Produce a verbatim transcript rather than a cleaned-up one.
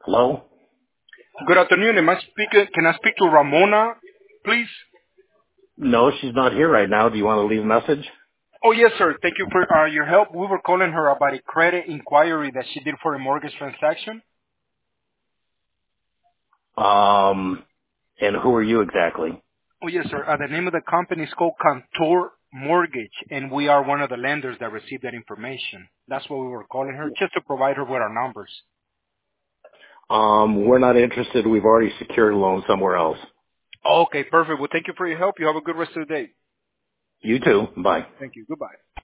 Hello? Good afternoon. Am I speaking? Can I speak to Ramona, please? No, she's not here right now. Do you want to leave a message? Oh, yes, sir. Thank you for uh, your help. We were calling her about a credit inquiry that she did for a mortgage transaction. Um, and who are you exactly? Oh, yes, sir. Uh, the name of the company is called Contour Mortgage, and we are one of the lenders that received that information. That's what we were calling her, just to provide her with our numbers. Um, we're not interested. We've already secured a loan somewhere else. Okay, perfect. Well, thank you for your help. You have a good rest of the day. You too. Bye. Thank you. Goodbye.